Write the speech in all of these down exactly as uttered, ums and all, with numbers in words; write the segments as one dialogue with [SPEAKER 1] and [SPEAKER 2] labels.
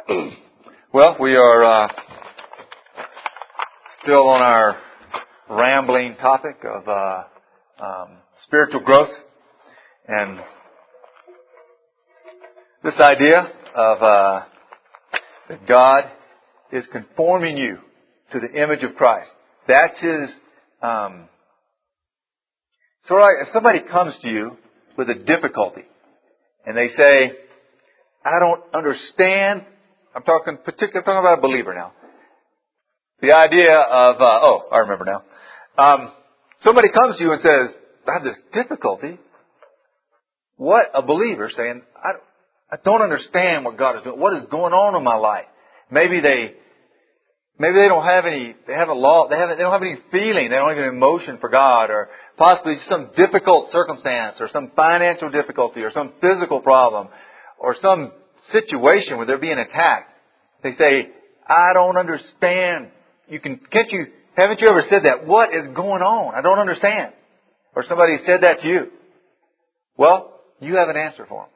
[SPEAKER 1] Well, we are uh, still on our rambling topic of uh, um, spiritual growth, and this idea of uh, that God is conforming you to the image of Christ. That's His. Um, so, like if somebody comes to you with a difficulty, and they say, "I don't understand." I'm talking particularly I'm talking about a believer now. The idea of uh, oh, I remember now. Um, somebody comes to you and says, "I have this difficulty." What a believer saying, "I I don't understand what God is doing. What is going on in my life?" Maybe they maybe they don't have any. They haven't lost. They haven't. They don't have any feeling. They don't have any emotion for God, or possibly some difficult circumstance, or some financial difficulty, or some physical problem, or some situation where they're being attacked. They say, "I don't understand." You can, can't you, haven't you ever said that? What is going on? I don't understand. Or somebody said that to you. Well, you have an answer for them.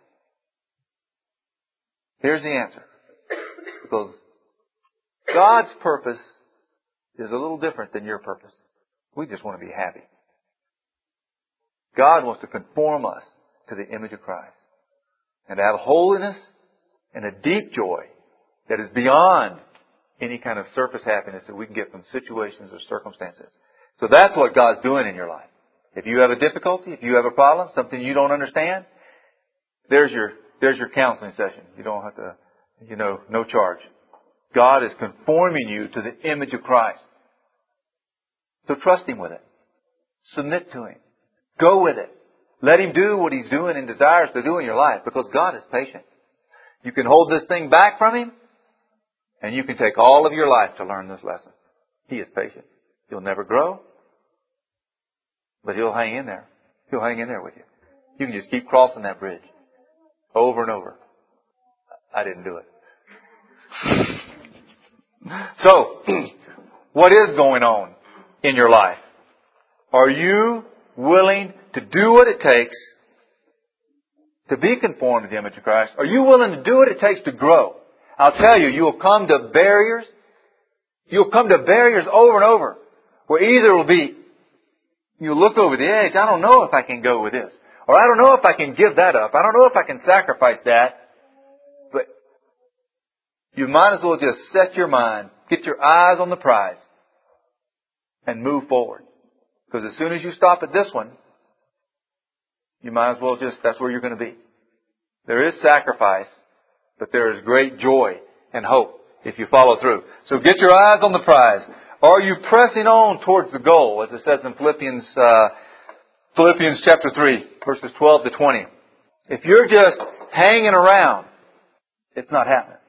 [SPEAKER 1] Here's the answer. Because God's purpose is a little different than your purpose. We just want to be happy. God wants to conform us to the image of Christ. And to have holiness and a deep joy that is beyond any kind of surface happiness that we can get from situations or circumstances. So that's what God's doing in your life. If you have a difficulty, if you have a problem, something you don't understand, there's your, there's your counseling session. You don't have to, you know, no charge. God is conforming you to the image of Christ. So trust Him with it. Submit to Him. Go with it. Let Him do what He's doing and desires to do in your life, because God is patient. You can hold this thing back from Him, and you can take all of your life to learn this lesson. He is patient. You'll never grow, but He'll hang in there. He'll hang in there with you. You can just keep crossing that bridge over and over. I didn't do it. So, what is going on in your life? Are you willing to do what it takes to be conformed to the image of Christ? Are you willing to do what it takes to grow? I'll tell you, you'll come to barriers. You'll come to barriers over and over, where either it will be, you look over the edge, I don't know if I can go with this. Or I don't know if I can give that up. I don't know if I can sacrifice that. But you might as well just set your mind, get your eyes on the prize, and move forward. Because as soon as you stop at this one, you might as well just, that's where you're going to be. There is sacrifice, but there is great joy and hope if you follow through. So get your eyes on the prize. Are you pressing on towards the goal, as it says in Philippians, uh, Philippians chapter three, verses twelve to twenty. If you're just hanging around, it's not happening.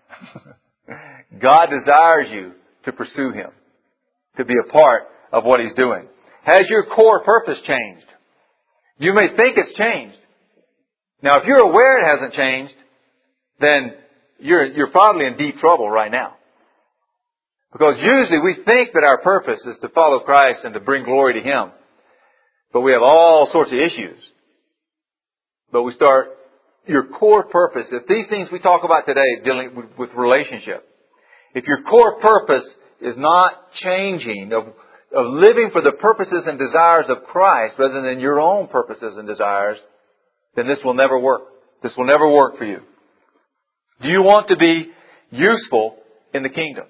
[SPEAKER 1] God desires you to pursue Him, to be a part of what He's doing. Has your core purpose changed? You may think it's changed. Now, if you're aware it hasn't changed, then you're, you're probably in deep trouble right now. Because usually we think that our purpose is to follow Christ and to bring glory to Him. But we have all sorts of issues. But we start, your core purpose, if these things we talk about today dealing with, with relationship, if your core purpose is not changing, of, of living for the purposes and desires of Christ rather than your own purposes and desires, then this will never work. This will never work for you. Do you want to be useful in the kingdom?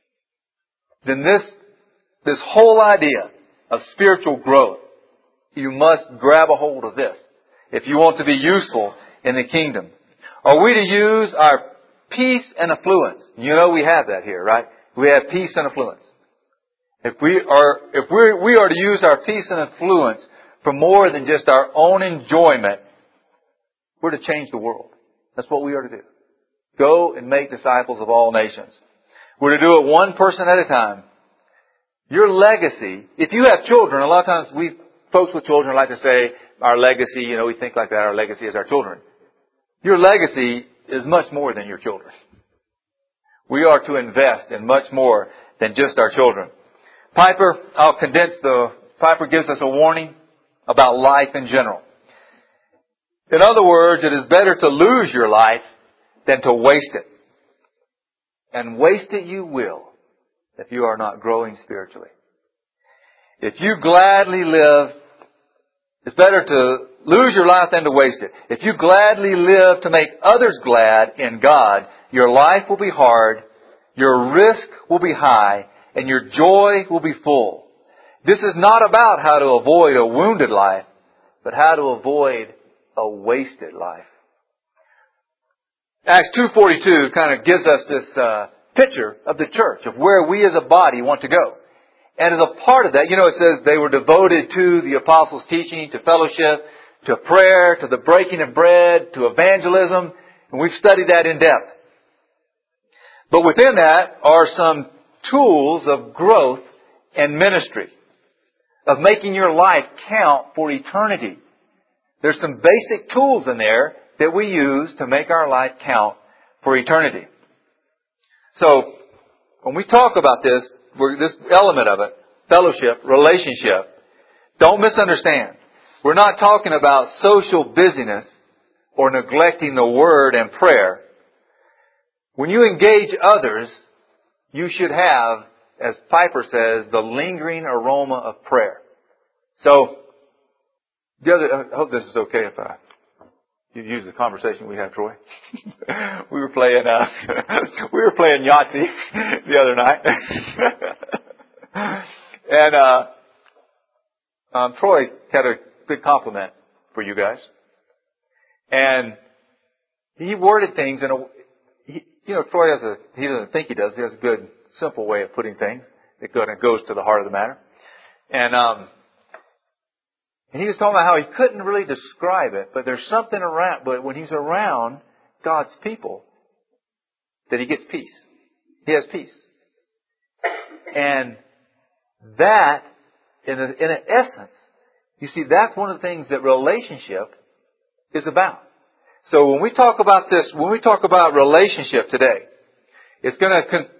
[SPEAKER 1] Then this, this whole idea of spiritual growth, you must grab a hold of this. If you want to be useful in the kingdom. Are we to use our peace and affluence? You know we have that here, right? We have peace and affluence. If we are, if we we are to use our peace and affluence for more than just our own enjoyment, we're to change the world. That's what we are to do. Go and make disciples of all nations. We're to do it one person at a time. Your legacy, if you have children, a lot of times we, folks with children like to say, our legacy, you know, we think like that, our legacy is our children. Your legacy is much more than your children. We are to invest in much more than just our children. Piper, I'll condense the, Piper gives us a warning about life in general. In other words, it is better to lose your life than to waste it. and waste it you will if you are not growing spiritually. If you gladly live, it's better to lose your life than to waste it. If you gladly live to make others glad in God, your life will be hard, your risk will be high, and your joy will be full. This is not about how to avoid a wounded life, but how to avoid a wasted life. Acts two forty-two kind of gives us this uh, picture of the church, of where we as a body want to go. And as a part of that, you know, it says they were devoted to the apostles' teaching, to fellowship, to prayer, to the breaking of bread, to evangelism. And we've studied that in depth. But within that are some tools of growth and ministry, of making your life count for eternity. There's some basic tools in there that we use to make our life count for eternity. So, when we talk about this, we're, this element of it, fellowship, relationship, don't misunderstand. We're not talking about social busyness or neglecting the Word and prayer. When you engage others, you should have, as Piper says, the lingering aroma of prayer. So, the other, I hope this is okay if I you use the conversation we had, Troy. we were playing, uh, we were playing Yahtzee the other night. and, uh, um, Troy had a good compliment for you guys. And he worded things in a, he, you know, Troy has a, he doesn't think he does, he has a good, simple way of putting things. It goes to the heart of the matter. And, um, And he was talking about how he couldn't really describe it, but there's something around, but when he's around God's people, that he gets peace. He has peace. And that, in, a, in an essence, you see, that's one of the things that relationship is about. So when we talk about this, when we talk about relationship today, it's going to, con-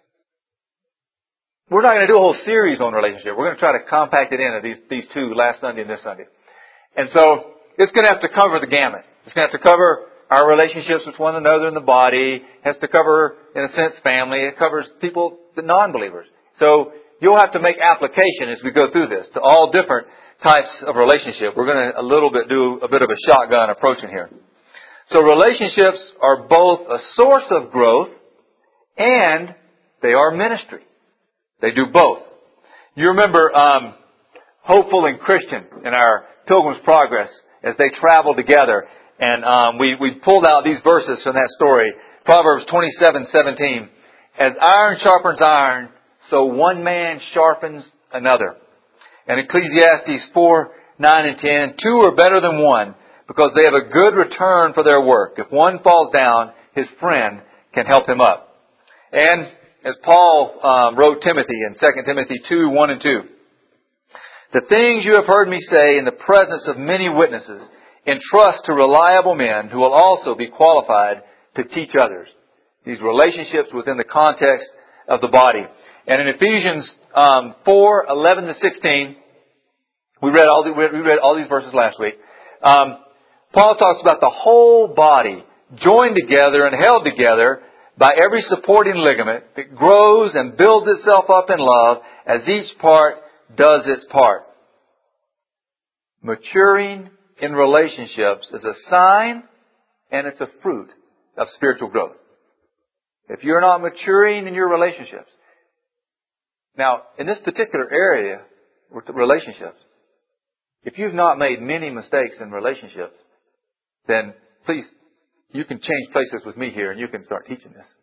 [SPEAKER 1] we're not going to do a whole series on relationship. We're going to try to compact it into these, these two, last Sunday and this Sunday. And so, it's going to have to cover the gamut. It's going to have to cover our relationships with one another in the body. It has to cover, in a sense, family. It covers people, the non-believers. So, you'll have to make application as we go through this to all different types of relationship. We're going to a little bit do a bit of a shotgun approach in here. So, relationships are both a source of growth and they are ministry. They do both. You remember um, Hopeful and Christian in our Pilgrim's Progress as they traveled together. And um, we, we pulled out these verses from that story. Proverbs twenty-seven seventeen. As iron sharpens iron, so one man sharpens another. And Ecclesiastes four nine and ten. Two are better than one because they have a good return for their work. If one falls down, his friend can help him up. And as Paul um, wrote Timothy in Second Timothy two, one and two. The things you have heard me say in the presence of many witnesses, entrust to reliable men who will also be qualified to teach others. These relationships within the context of the body. And in Ephesians um, four, eleven to sixteen, we read all the, we read all these verses last week. Um, Paul talks about the whole body joined together and held together by every supporting ligament that grows and builds itself up in love as each part does its part. Maturing in relationships is a sign and it's a fruit of spiritual growth. If you're not maturing in your relationships. Now, in this particular area, with the relationships, if you've not made many mistakes in relationships, then please, you can change places with me here and you can start teaching this.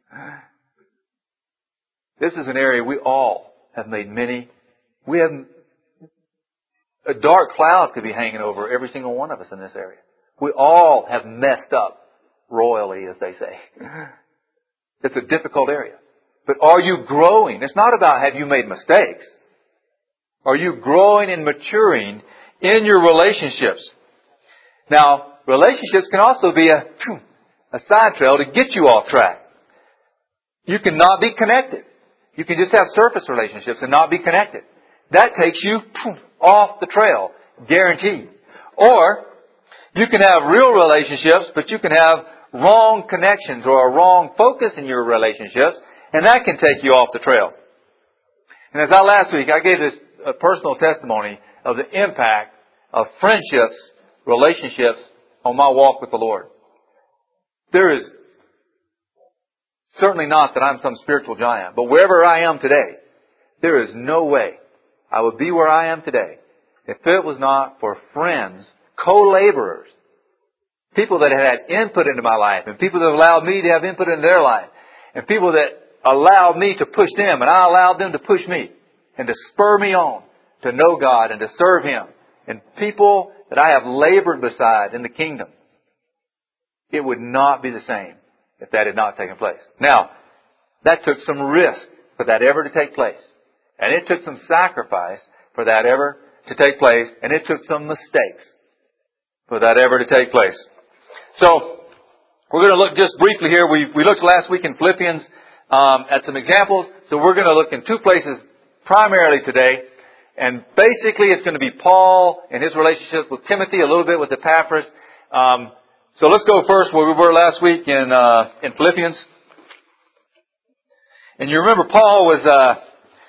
[SPEAKER 1] This is an area we all have made many. We have, a dark cloud could be hanging over every single one of us in this area. We all have messed up royally, as they say. It's a difficult area. But are you growing? It's not about have you made mistakes. Are you growing and maturing in your relationships? Now, relationships can also be a, a side trail to get you off track. You cannot be connected. You can just have surface relationships and not be connected. That takes you off the trail, guaranteed. Or, you can have real relationships, but you can have wrong connections or a wrong focus in your relationships, And that can take you off the trail. And as I last week, I gave this a personal testimony of the impact of friendships, relationships on my walk with the Lord. There is certainly not that I'm some spiritual giant, but wherever I am today, there is no way I would be where I am today if it was not for friends, co-laborers, people that had input into my life, and people that allowed me to have input into their life, and people that allowed me to push them, and I allowed them to push me, and to spur me on to know God and to serve Him, and people that I have labored beside in the kingdom. It would not be the same if that had not taken place. Now, that took some risk for that ever to take place. And it took some sacrifice for that ever to take place. And it took some mistakes for that ever to take place. So, we're going to look just briefly here. We, we looked last week in Philippians um, at some examples. So we're going to look in two places primarily today. And basically it's going to be Paul and his relationship with Timothy, a little bit with Epaphras. Um, so let's go first where we were last week in uh, in Philippians. And you remember Paul was... Uh,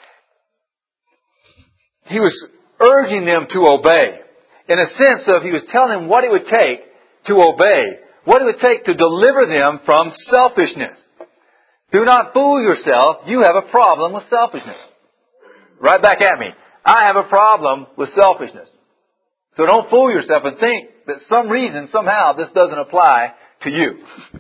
[SPEAKER 1] He was urging them to obey. In a sense of, he was telling them what it would take to obey. What it would take to deliver them from selfishness. Do not fool yourself. You have a problem with selfishness. Right back at me. I have a problem with selfishness. So don't fool yourself and think that some reason, somehow, this doesn't apply to you.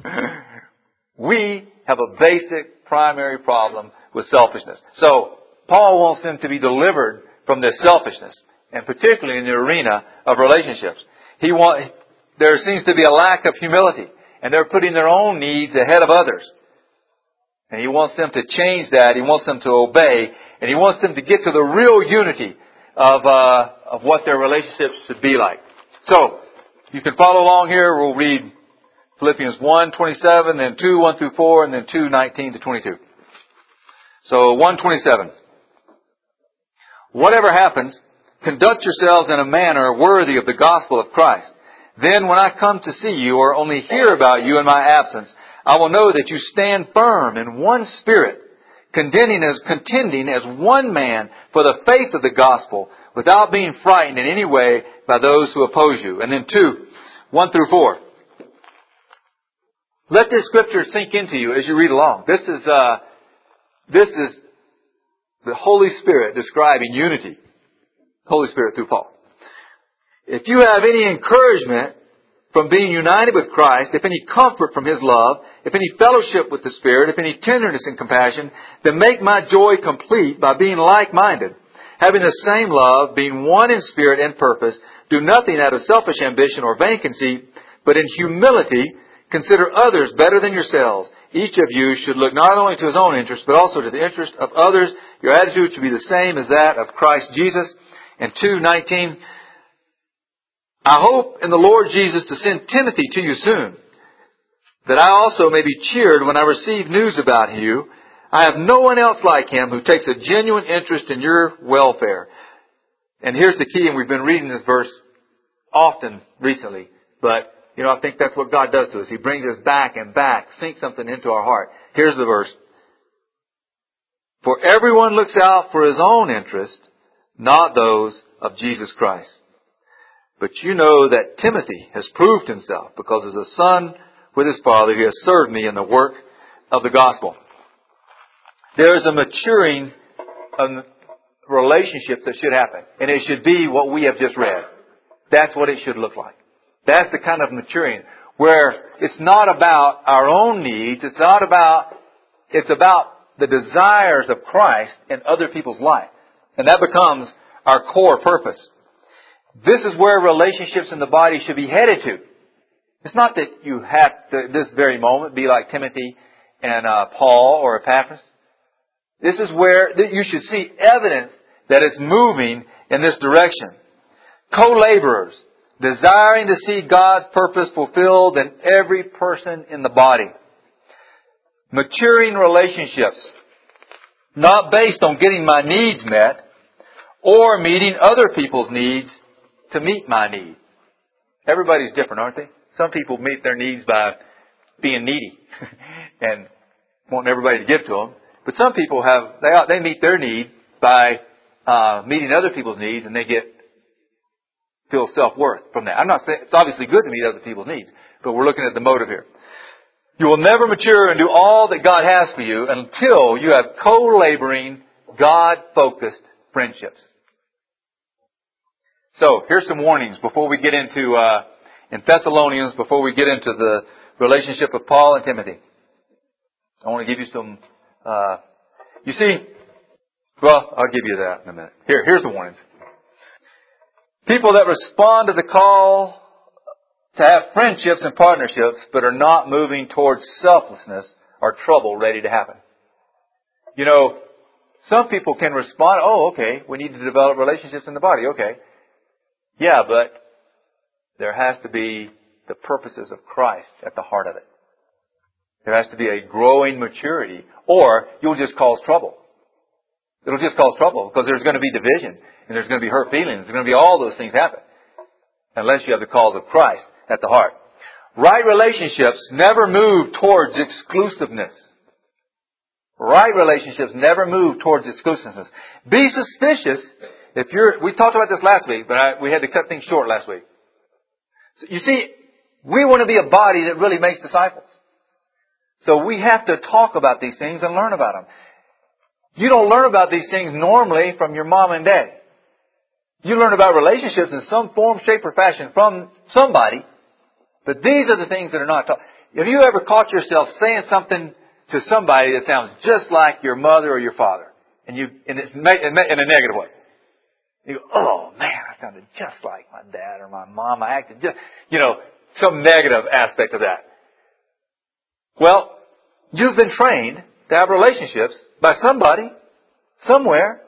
[SPEAKER 1] We have a basic, primary problem with selfishness. So, Paul wants them to be delivered from this selfishness, and particularly in the arena of relationships. He want, there seems to be a lack of humility, and they're putting their own needs ahead of others. And he wants them to change that. He wants them to obey, and he wants them to get to the real unity of uh, of what their relationships should be like. So, you can follow along here. We'll read Philippians one twenty-seven, then two one through four, and then two nineteen to twenty-two. So, one twenty-seven. Whatever happens, conduct yourselves in a manner worthy of the gospel of Christ. Then when I come to see you or only hear about you in my absence, I will know that you stand firm in one spirit, contending as, contending as one man for the faith of the gospel, without being frightened in any way by those who oppose you. And then two, one through four. Let this scripture sink into you as you read along. This is, uh, this is the Holy Spirit describing unity. Holy Spirit through Paul. If you have any encouragement from being united with Christ, if any comfort from His love, if any fellowship with the Spirit, if any tenderness and compassion, then make my joy complete by being like-minded, having the same love, being one in spirit and purpose. Do nothing out of selfish ambition or vain conceit, but in humility consider others better than yourselves. Each of you should look not only to his own interest, but also to the interest of others. Your attitude should be the same as that of Christ Jesus. And two nineteen, I hope in the Lord Jesus to send Timothy to you soon, that I also may be cheered when I receive news about you. I have no one else like him who takes a genuine interest in your welfare. And here's the key, and we've been reading this verse often recently, but you know, I think that's what God does to us. He brings us back and back, sinks something into our heart. Here's the verse. For everyone looks out for his own interest, not those of Jesus Christ. But you know that Timothy has proved himself, because as a son with his father, he has served me in the work of the gospel. There is a maturing of relationships that should happen. And it should be what we have just read. That's what it should look like. That's the kind of maturing where it's not about our own needs. It's not about, it's about the desires of Christ in other people's life. And that becomes our core purpose. This is where relationships in the body should be headed to. It's not that you have to, this very moment, be like Timothy and uh, Paul or Epaphras. This is where that you should see evidence that it's moving in this direction. Co-laborers, desiring to see God's purpose fulfilled in every person in the body. Maturing relationships, not based on getting my needs met or meeting other people's needs to meet my need. Everybody's different, aren't they? Some people meet their needs by being needy and wanting everybody to give to them. But some people have, they, they meet their need by uh, meeting other people's needs, and they get, feel self-worth from that. I'm not saying, it's obviously good to meet other people's needs, but we're looking at the motive here. You will never mature and do all that God has for you until you have co-laboring, God-focused friendships. So, here's some warnings before we get into, uh, in Thessalonians, before we get into the relationship of Paul and Timothy. I want to give you some, uh, you see, well, I'll give you that in a minute. Here, here's the warnings. People that respond to the call to have friendships and partnerships, but are not moving towards selflessness, are trouble ready to happen. You know, some people can respond, oh, okay, we need to develop relationships in the body, okay. Yeah, but there has to be the purposes of Christ at the heart of it. There has to be a growing maturity, or you'll just cause trouble. It'll just cause trouble because there's going to be division, and there's going to be hurt feelings. There's going to be all those things happen unless you have the cause of Christ at the heart. Right relationships never move towards exclusiveness. Right relationships never move towards exclusiveness. Be suspicious if you're, we talked about this last week, but I, we had to cut things short last week. So you see, we want to be a body that really makes disciples. So we have to talk about these things and learn about them. You don't learn about these things normally from your mom and dad. You learn about relationships in some form, shape, or fashion from somebody. But these are the things that are not taught. Have you ever caught yourself saying something to somebody that sounds just like your mother or your father? And you, and it's in a negative way. You go, oh man, I sounded just like my dad or my mom. I acted just, you know, some negative aspect of that. Well, you've been trained to have relationships by somebody, somewhere.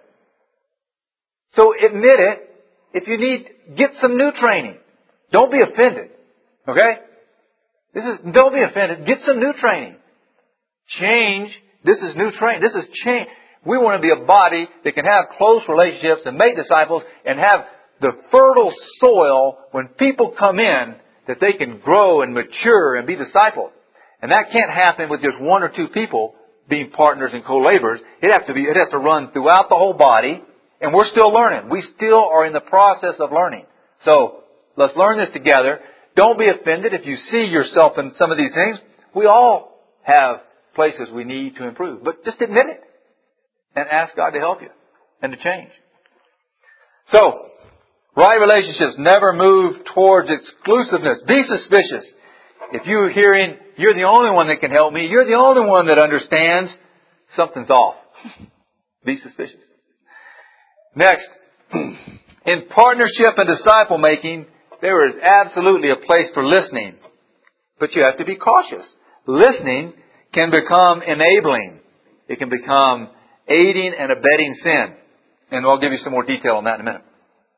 [SPEAKER 1] So admit it. If you need, get some new training. Don't be offended. Okay? This is, don't be offended. Get some new training. Change. This is new training. This is change. We want to be a body that can have close relationships and make disciples and have the fertile soil when people come in that they can grow and mature and be discipled. And that can't happen with just one or two people being partners and co-laborers. It has to be, it has to run throughout the whole body. And we're still learning. We still are in the process of learning. So, let's learn this together. Don't be offended if you see yourself in some of these things. We all have places we need to improve. But just admit it. And ask God to help you. And to change. So, right relationships never move towards exclusiveness. Be suspicious. If you're hearing, you're the only one that can help me, you're the only one that understands, something's off. Be suspicious. Next, in partnership and disciple making, there is absolutely a place for listening. But you have to be cautious. Listening can become enabling. It can become aiding and abetting sin. And I'll give you some more detail on that in a minute.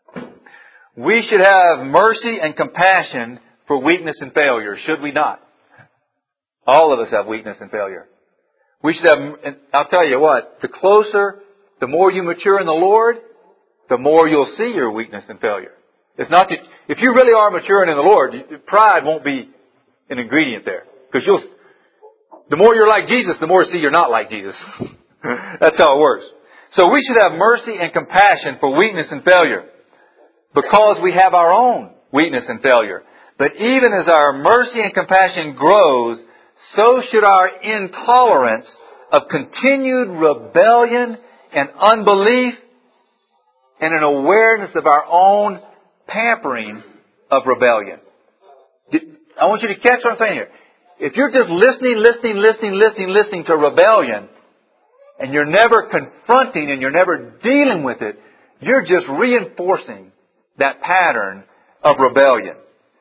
[SPEAKER 1] We should have mercy and compassion for weakness and failure, should we not? All of us have weakness and failure. We should have, and I'll tell you what, the closer, the more you mature in the Lord, the more you'll see your weakness and failure. It's not that, if you really are maturing in the Lord, pride won't be an ingredient there. Because you'll, the more you're like Jesus, the more you see you're not like Jesus. That's how it works. So we should have mercy and compassion for weakness and failure. Because we have our own weakness and failure. But even as our mercy and compassion grows, so should our intolerance of continued rebellion and unbelief and an awareness of our own pampering of rebellion. I want you to catch what I'm saying here. If you're just listening, listening, listening, listening, listening to rebellion, and you're never confronting and you're never dealing with it, you're just reinforcing that pattern of rebellion.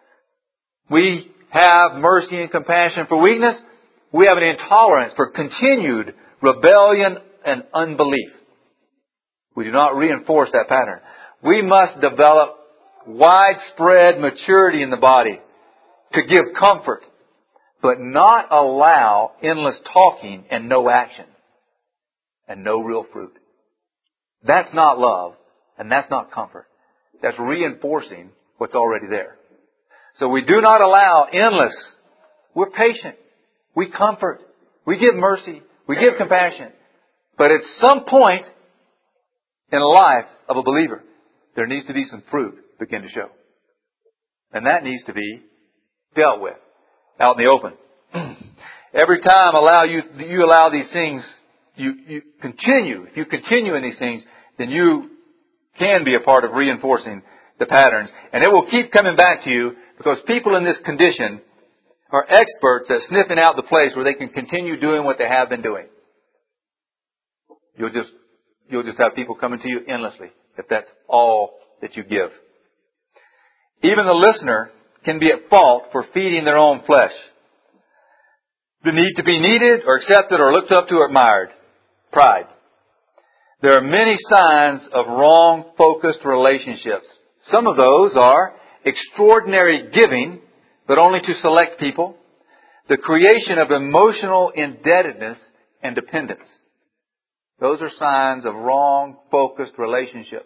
[SPEAKER 1] We have mercy and compassion for weakness. We have an intolerance for continued rebellion and unbelief. We do not reinforce that pattern. We must develop widespread maturity in the body to give comfort, but not allow endless talking and no action and no real fruit. That's not love, and that's not comfort. That's reinforcing what's already there. So we do not allow endless. We're patient. We comfort. We give mercy. We give compassion. But at some point in the life of a believer, there needs to be some fruit begin to show. And that needs to be dealt with out in the open. Every time allow you, you allow these things, you, you continue, if you continue in these things, then you can be a part of reinforcing the patterns. And it will keep coming back to you because people in this condition are experts at sniffing out the place where they can continue doing what they have been doing. You'll just, you'll just have people coming to you endlessly if that's all that you give. Even the listener can be at fault for feeding their own flesh. The need to be needed or accepted or looked up to or admired. Pride. There are many signs of wrong focused relationships. Some of those are extraordinary giving, but only to select people. The creation of emotional indebtedness and dependence. Those are signs of wrong focused relationships.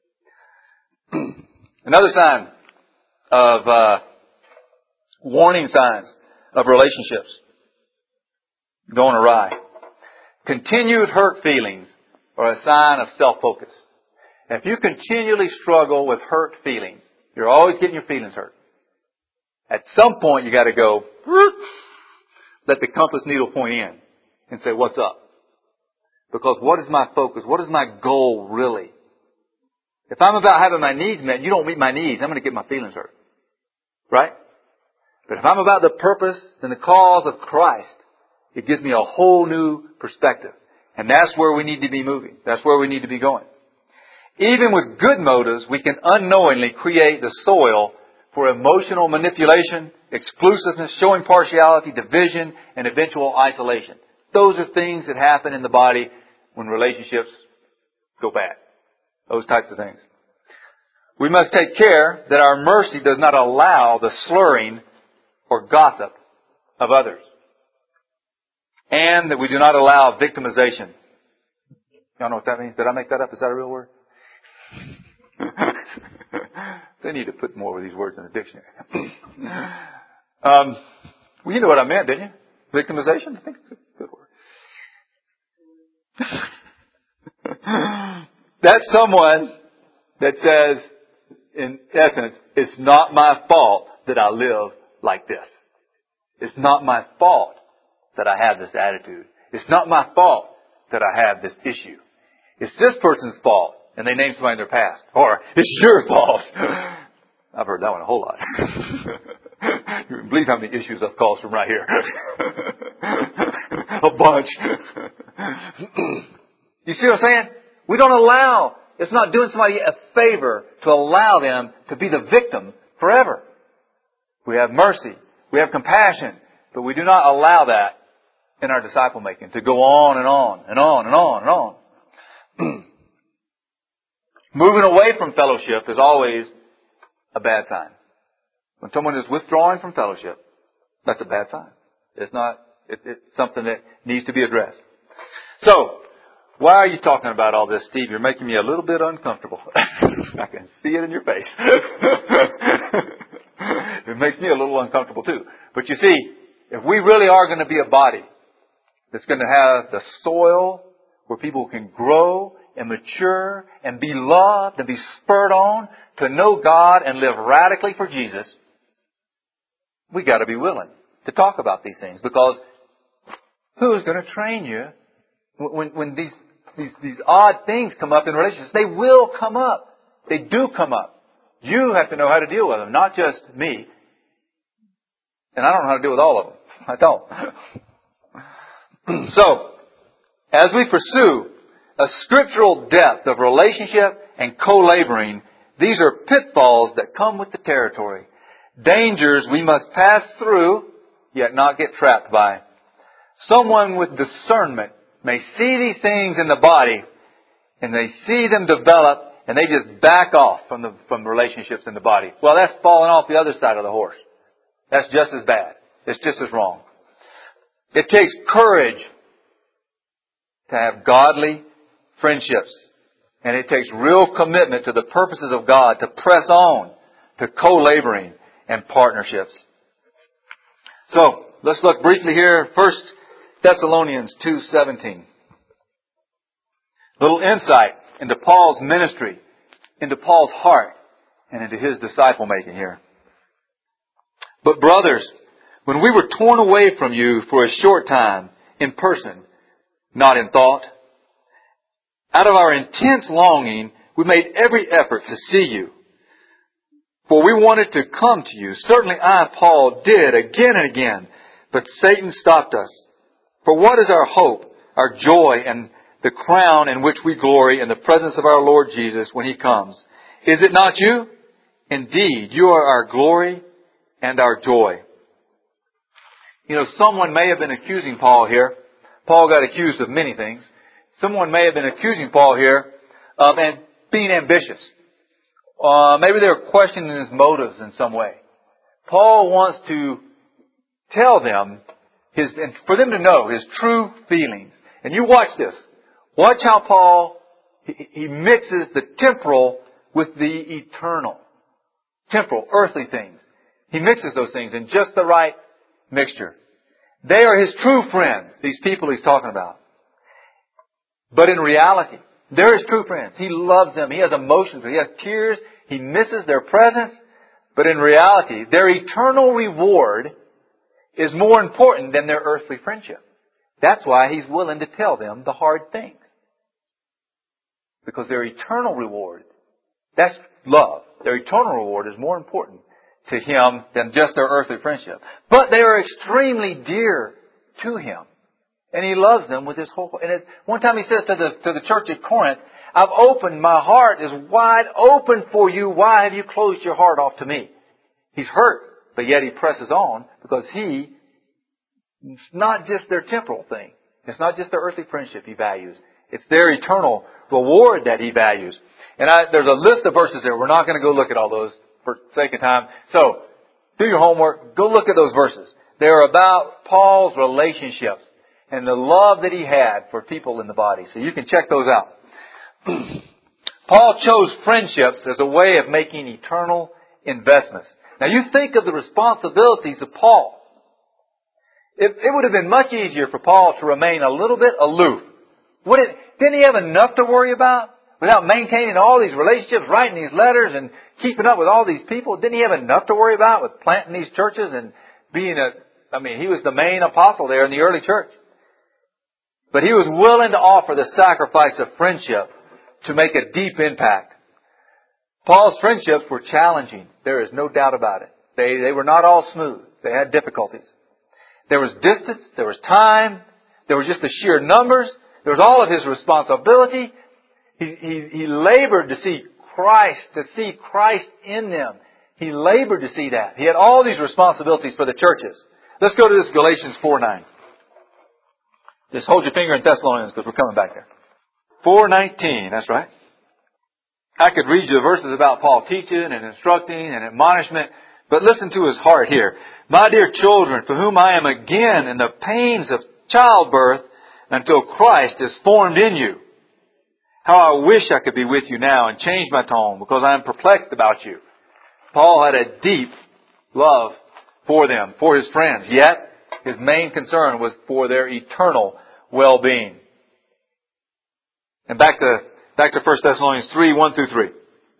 [SPEAKER 1] Another sign of uh, warning signs of relationships going awry. Continued hurt feelings are a sign of self-focus. And if you continually struggle with hurt feelings, you're always getting your feelings hurt. At some point you got to go, let the compass needle point in and say, what's up? Because what is my focus? What is my goal really? If I'm about having my needs met, you don't meet my needs, I'm going to get my feelings hurt. Right? But if I'm about the purpose and the cause of Christ, it gives me a whole new perspective. And that's where we need to be moving. That's where we need to be going. Even with good motives, we can unknowingly create the soil for emotional manipulation, exclusiveness, showing partiality, division, and eventual isolation. Those are things that happen in the body when relationships go bad. Those types of things. We must take care that our mercy does not allow the slurring or gossip of others. And that we do not allow victimization. Y'all know what that means? Did I make that up? Is that a real word? They need to put more of these words in the dictionary. um, well, you know what I meant, didn't you? Victimization? I think it's a good word. That's someone that says, in essence, it's not my fault that I live like this. It's not my fault that I have this attitude. It's not my fault that I have this issue. It's this person's fault. And they name somebody in their past. Or, it's your fault. I've heard that one a whole lot. You wouldn't believe how many issues I've caused from right here. A bunch. You see what I'm saying? We don't allow, it's not doing somebody a favor to allow them to be the victim forever. We have mercy. We have compassion. But we do not allow that in our disciple making to go on and on and on and on and on. Moving away from fellowship is always a bad sign. When someone is withdrawing from fellowship, that's a bad sign. It's not, it, it's something that needs to be addressed. So, why are you talking about all this, Steve? You're making me a little bit uncomfortable. I can see it in your face. It makes me a little uncomfortable too. But you see, if we really are going to be a body that's going to have the soil where people can grow and mature and be loved and be spurred on to know God and live radically for Jesus, we got to be willing to talk about these things, because who's going to train you when when these these these odd things come up in relationships? They will come up. They do come up. You have to know how to deal with them, not just me. And I don't know how to deal with all of them. I don't. So, as we pursue a scriptural depth of relationship and co-laboring, these are pitfalls that come with the territory. Dangers we must pass through, yet not get trapped by. Someone with discernment may see these things in the body, and they see them develop, and they just back off from the from relationships in the body. Well, that's falling off the other side of the horse. That's just as bad. It's just as wrong. It takes courage to have godly friendships. And it takes real commitment to the purposes of God to press on to co-laboring and partnerships. So, let's look briefly here. First Thessalonians two seventeen. A little insight into Paul's ministry, into Paul's heart, and into his disciple making here. But brothers, when we were torn away from you for a short time, in person, not in thought, out of our intense longing, we made every effort to see you. For we wanted to come to you. Certainly I, Paul, did again and again, but Satan stopped us. For what is our hope, our joy, and the crown in which we glory in the presence of our Lord Jesus when He comes? Is it not you? Indeed, you are our glory and our joy. You know, someone may have been accusing Paul here. Paul got accused of many things. Someone may have been accusing Paul here of being ambitious. Uh, maybe they were questioning his motives in some way. Paul wants to tell them his, and for them to know his true feelings. And you watch this. Watch how Paul, he, he mixes the temporal with the eternal. Temporal, earthly things. He mixes those things in just the right mixture. They are his true friends, these people he's talking about. But in reality, they're his true friends. He loves them. He has emotions. He has tears. He misses their presence. But in reality, their eternal reward is more important than their earthly friendship. That's why he's willing to tell them the hard things. Because their eternal reward, that's love. Their eternal reward is more important to him than just their earthly friendship. But they are extremely dear to him. And he loves them with his whole... And it, one time he says to the, to the church at Corinth, I've opened, my heart is wide open for you. Why have you closed your heart off to me? He's hurt, but yet he presses on because he, it's not just their temporal thing. It's not just their earthly friendship he values. It's their eternal reward that he values. And I, there's a list of verses there. We're not going to go look at all those for sake of time. So, do your homework. Go look at those verses. They're about Paul's relationships and the love that he had for people in the body. So you can check those out. Paul chose friendships as a way of making eternal investments. Now you think of the responsibilities of Paul. It, it would have been much easier for Paul to remain a little bit aloof. Would it, didn't he have enough to worry about? Without maintaining all these relationships, writing these letters and keeping up with all these people, didn't he have enough to worry about with planting these churches and being a, I mean, he was the main apostle there in the early church. But he was willing to offer the sacrifice of friendship to make a deep impact. Paul's friendships were challenging. There is no doubt about it. They, they were not all smooth. They had difficulties. There was distance. There was time. There was just the sheer numbers. There was all of his responsibility. He, he, he labored to see Christ, to see Christ in them. He labored to see that. He had all these responsibilities for the churches. Let's go to this Galatians four nine. Just hold your finger in Thessalonians because we're coming back there. four nineteen, that's right. I could read you the verses about Paul teaching and instructing and admonishment, but listen to his heart here. My dear children, for whom I am again in the pains of childbirth until Christ is formed in you. How I wish I could be with you now and change my tone because I am perplexed about you. Paul had a deep love for them, for his friends, yet his main concern was for their eternal well-being. And back to back to First Thessalonians three, one through three.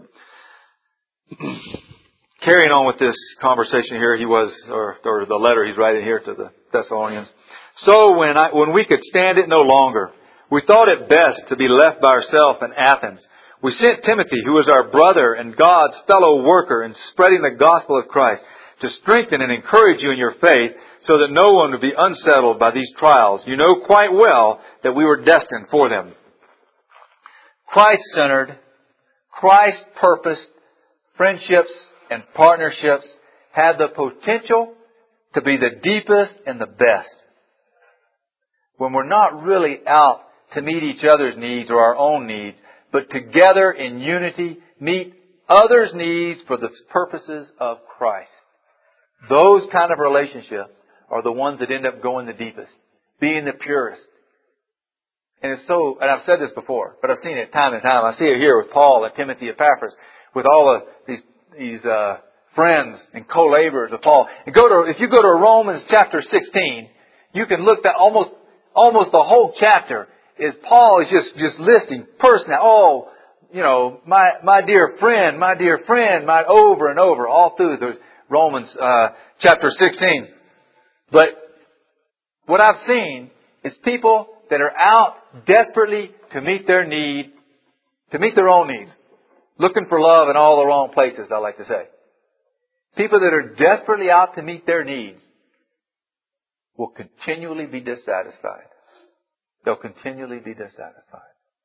[SPEAKER 1] Carrying on with this conversation here, he was, or, or the letter he's writing here to the Thessalonians. So when I, when we could stand it no longer, we thought it best to be left by ourselves in Athens. We sent Timothy, who is our brother and God's fellow worker in spreading the gospel of Christ, to strengthen and encourage you in your faith, so that no one would be unsettled by these trials. You know quite well that we were destined for them. Christ-centered, Christ-purposed friendships and partnerships have the potential to be the deepest and the best. When we're not really out to meet each other's needs or our own needs, but together in unity meet others' needs for the purposes of Christ. Those kind of relationships are the ones that end up going the deepest, being the purest. And it's so, and I've said this before, but I've seen it time and time. I see it here with Paul and Timothy Epaphras, with all of these these uh, friends and co-laborers of Paul. And go to, if you go to Romans chapter sixteen, you can look at almost almost the whole chapter is Paul is just, just listing person. Oh, you know, my, my dear friend, my dear friend, my over and over, all through the Romans, uh, chapter sixteen. But what I've seen is people that are out desperately to meet their need, to meet their own needs. Looking for love in all the wrong places, I like to say. People that are desperately out to meet their needs will continually be dissatisfied. They'll continually be dissatisfied.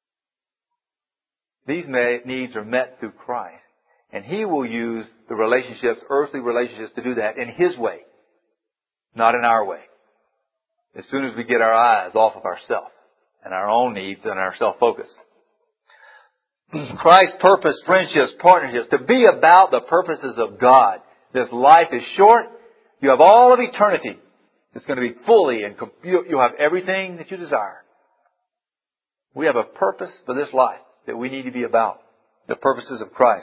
[SPEAKER 1] These needs are met through Christ. And He will use the relationships, earthly relationships, to do that in His way. Not in our way. As soon as we get our eyes off of ourselves and our own needs and our self-focus. Christ's purpose, friendships, partnerships, to be about the purposes of God. This life is short. You have all of eternity. It's going to be fully and you'll have everything that you desire. We have a purpose for this life that we need to be about. The purposes of Christ.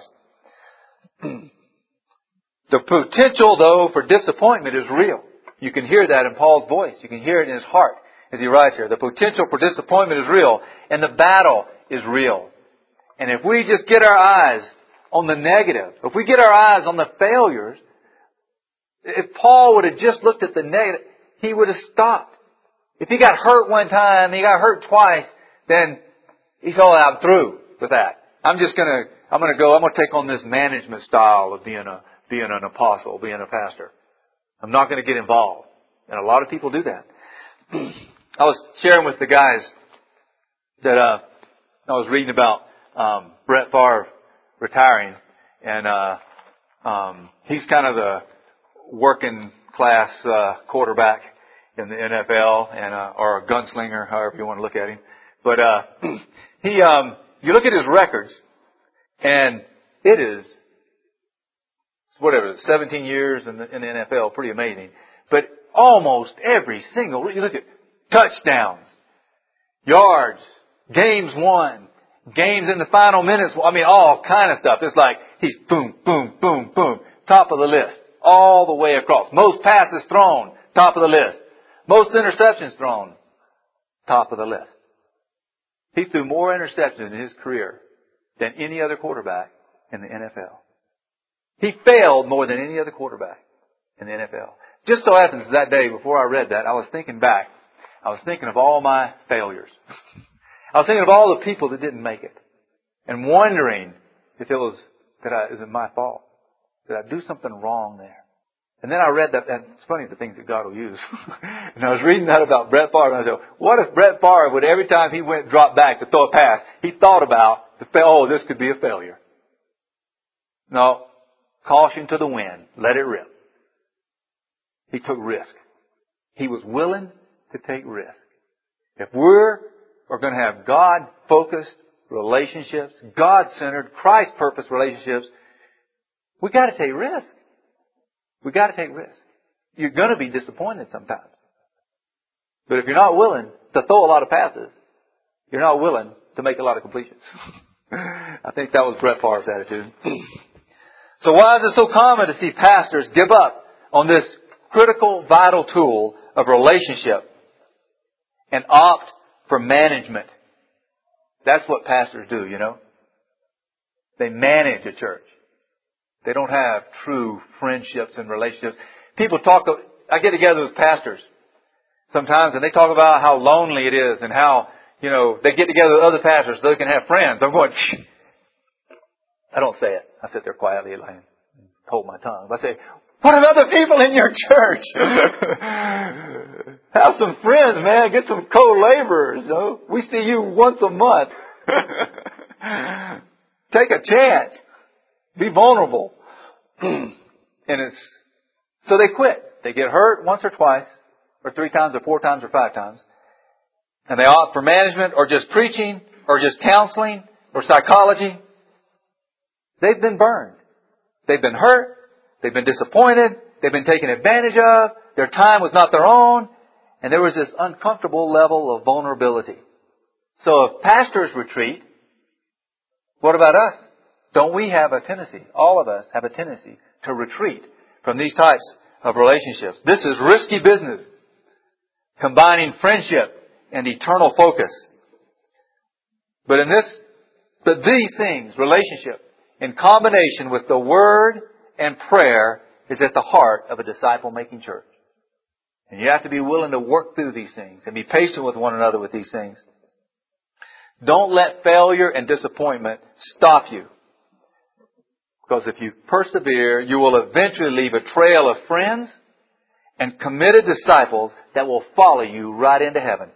[SPEAKER 1] The potential, though, for disappointment is real. You can hear that in Paul's voice. You can hear it in his heart as he writes here. The potential for disappointment is real. And the battle is real. And if we just get our eyes on the negative, if we get our eyes on the failures, if Paul would have just looked at the negative, he would have stopped. If he got hurt one time, he got hurt twice, then he's all out through with that. I'm just gonna, I'm gonna go, I'm gonna take on this management style of being a, being an apostle, being a pastor. I'm not gonna get involved. And a lot of people do that. I was sharing with the guys that, uh, I was reading about, um, Brett Favre retiring, and, uh, um, he's kind of the working class, uh, quarterback in the N F L and, uh, or a gunslinger, however you want to look at him. But, uh, he, um, you look at his records and it is, whatever, seventeen years in the, in the N F L, pretty amazing. But almost every single, you look at touchdowns, yards, games won, games in the final minutes, I mean, all kind of stuff. It's like he's boom, boom, boom, boom, top of the list, all the way across. Most passes thrown, top of the list. Most interceptions thrown, top of the list. He threw more interceptions in his career than any other quarterback in the N F L. He failed more than any other quarterback in the N F L. Just so happens that day before I read that, I was thinking back. I was thinking of all my failures. I was thinking of all the people that didn't make it. And wondering if it was, that I, is it my fault? Did I do something wrong there? And then I read that, and it's funny the things that God will use. And I was reading that about Brett Favre, and I said, what if Brett Favre would, every time he went, dropped back to throw a pass, he thought about, the, oh, this could be a failure. No. Caution to the wind. Let it rip. He took risk. He was willing to take risk. If we're are going to have God-focused relationships, God-centered, Christ-purposed relationships, we got to take risk. We got to take risk. You're going to be disappointed sometimes. But if you're not willing to throw a lot of passes, you're not willing to make a lot of completions. I think that was Brett Favre's attitude. So why is it so common to see pastors give up on this critical, vital tool of relationship and opt for management? That's what pastors do, you know. They manage a church. They don't have true friendships and relationships. People talk, I get together with pastors sometimes and they talk about how lonely it is and how, you know, they get together with other pastors so they can have friends. I'm going, shh. I don't say it. I sit there quietly and hold my tongue. I say, what are other people in your church? Have some friends, man. Get some co-laborers. You know? We see you once a month. Take a chance. Be vulnerable. And it's, so they quit. They get hurt once or twice, or three times, or four times, or five times. And they opt for management, or just preaching, or just counseling, or psychology. They've been burned. They've been hurt. They've been disappointed. They've been taken advantage of. Their time was not their own. And there was this uncomfortable level of vulnerability. So if pastors retreat, what about us? Don't we have a tendency, all of us have a tendency to retreat from these types of relationships? This is risky business. Combining friendship and eternal focus. But in this, but these things, relationship, in combination with the Word and prayer, is at the heart of a disciple-making church. And you have to be willing to work through these things and be patient with one another with these things. Don't let failure and disappointment stop you. Because if you persevere, you will eventually leave a trail of friends and committed disciples that will follow you right into heaven.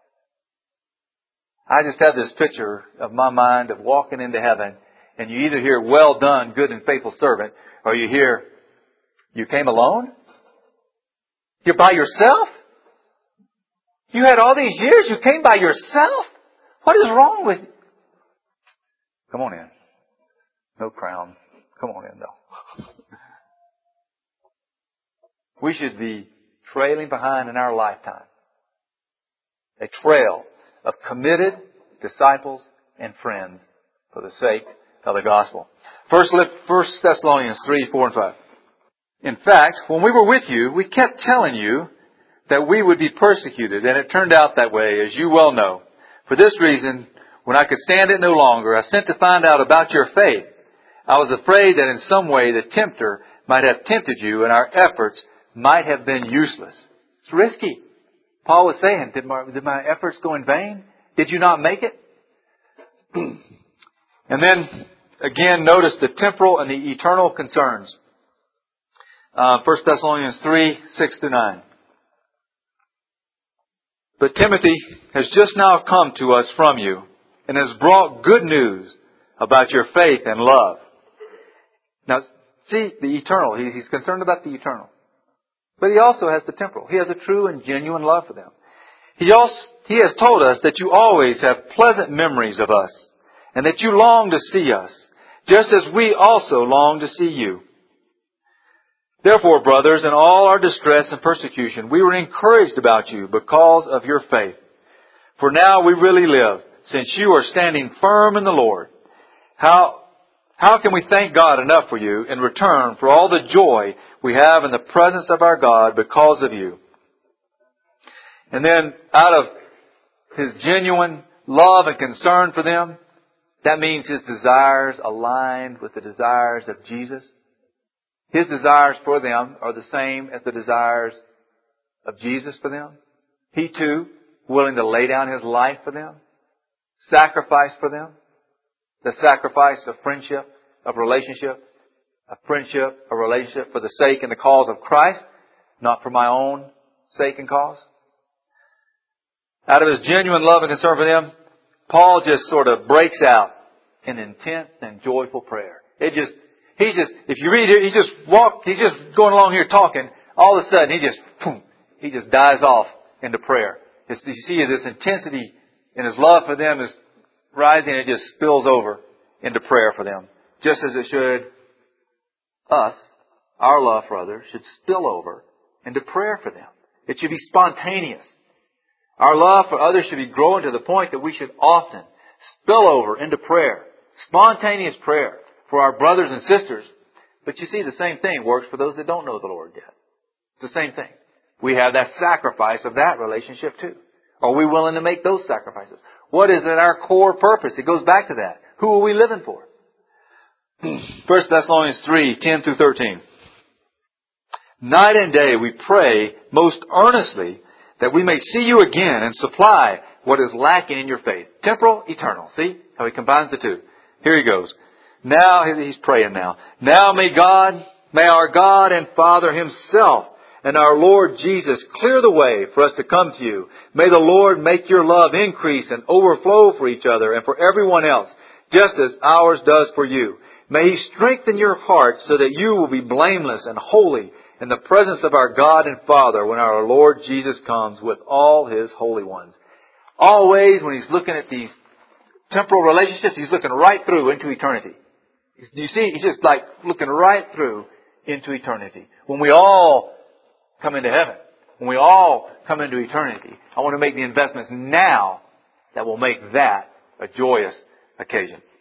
[SPEAKER 1] I just have this picture of my mind of walking into heaven, and you either hear, "Well done, good and faithful servant," or you hear, "You came alone? You're by yourself? You had all these years, you came by yourself? What is wrong with you?" Come on in. No crown. Come on in, though. We should be trailing behind in our lifetime a trail of committed disciples and friends for the sake of the gospel. First, First Thessalonians three, four, and five. In fact, when we were with you, we kept telling you that we would be persecuted, and it turned out that way, as you well know. For this reason, when I could stand it no longer, I sent to find out about your faith. I was afraid that in some way the tempter might have tempted you, and our efforts might have been useless. It's risky. Paul was saying, did my, did my efforts go in vain? Did you not make it? And then, again, notice the temporal and the eternal concerns. Uh, First Thessalonians three, six to nine. But Timothy has just now come to us from you and has brought good news about your faith and love. Now, see, the eternal. He, he's concerned about the eternal. But he also has the temporal. He has a true and genuine love for them. He also, he has told us that you always have pleasant memories of us and that you long to see us, just as we also long to see you. Therefore, brothers, in all our distress and persecution, we were encouraged about you because of your faith. For now we really live, since you are standing firm in the Lord. How, how can we thank God enough for you in return for all the joy we have in the presence of our God because of you? And then, out of His genuine love and concern for them, that means His desires aligned with the desires of Jesus. His desires for them are the same as the desires of Jesus for them. He too, willing to lay down His life for them, sacrifice for them, the sacrifice of friendship, of relationship, of friendship, a relationship for the sake and the cause of Christ, not for my own sake and cause. Out of His genuine love and concern for them, Paul just sort of breaks out in intense and joyful prayer. It just, he's just, if you read it, he's just walk, he's just going along here talking. All of a sudden, he just, boom, he just dives off into prayer. It's, you see this intensity in his love for them is rising. It just spills over into prayer for them, just as it should us. Our love for others should spill over into prayer for them. It should be spontaneous. Our love for others should be growing to the point that we should often spill over into prayer. Spontaneous prayer for our brothers and sisters. But you see, the same thing works for those that don't know the Lord yet. It's the same thing. We have that sacrifice of that relationship too. Are we willing to make those sacrifices? What is at our core purpose? It goes back to that. Who are we living for? First Thessalonians three, ten through thirteen. Night and day we pray most earnestly that we may see you again and supply what is lacking in your faith. Temporal, eternal. See how he combines the two. Here he goes. Now, he's praying now. Now may God, may our God and Father Himself and our Lord Jesus clear the way for us to come to you. May the Lord make your love increase and overflow for each other and for everyone else, just as ours does for you. May He strengthen your hearts so that you will be blameless and holy in the presence of our God and Father when our Lord Jesus comes with all His holy ones. Always when He's looking at these temporal relationships, He's looking right through into eternity. Do you see? He's just like looking right through into eternity. When we all come into heaven, when we all come into eternity, I want to make the investments now that will make that a joyous occasion.